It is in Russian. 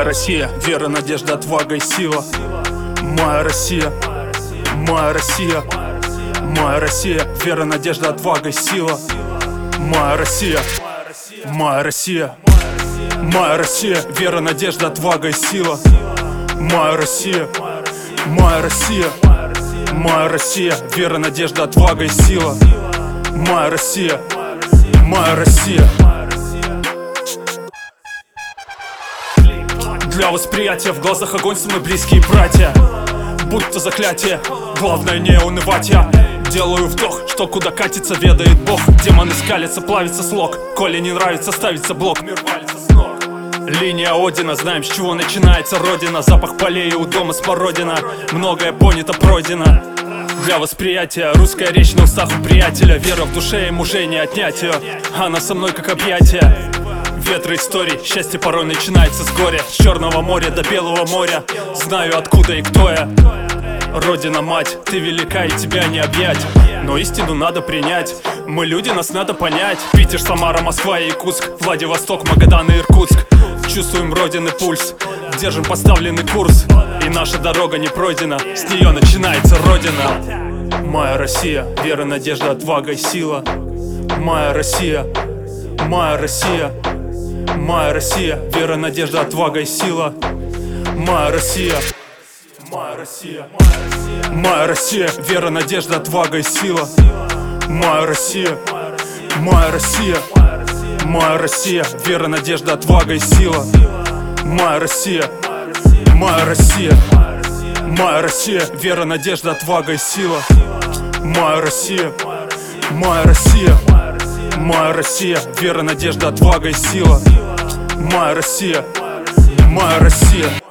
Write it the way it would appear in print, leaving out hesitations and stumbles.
Россия, вера, надежда, отвага и сила. Моя Россия, моя Россия, моя Россия, вера, надежда, отвага и сила. Моя Россия, моя Россия, моя Россия, вера, надежда, отвага и сила. Моя Россия, моя Россия, моя Россия, вера, надежда, отвага и сила. Моя Россия, моя Россия. Для восприятия в глазах огонь, мы близкие братья. Будто заклятие, главное не унывать. Я делаю вдох, что куда катится, ведает Бог. Демоны скалятся, плавится слог. Коли не нравится, ставится блок. Мир валится с ног. Линия Одина, знаем, с чего начинается родина. Запах полей, у дома смородина. Многое понято, пройдено. Для восприятия русская речь на устах у приятеля. Вера в душе и мужей не отнять ее. Она со мной как объятие. Ветры историй, счастье порой начинается с горя. С Черного моря до Белого моря. Знаю откуда и кто я. Родина, мать, ты велика и тебя не объять. Но истину надо принять. Мы люди, нас надо понять. Питер, Самара, Москва и Якутск, Владивосток, Магадан и Иркутск. Чувствуем родины пульс, держим поставленный курс. И наша дорога не пройдена, с нее начинается родина. Моя Россия, вера, надежда, отвага и сила. Моя Россия, моя Россия, моя Россия, вера, надежда, отвага и сила. Моя Россия, моя Россия, моя Россия, вера, надежда, отвага и сила. Моя Россия, моя Россия, моя Россия, вера, надежда, отвага и сила. Моя Россия, моя Россия, моя Россия, вера, надежда, отвага и сила. Моя Россия, моя Россия, моя Россия, вера, надежда, отвага и сила. Моя Россия, моя Россия.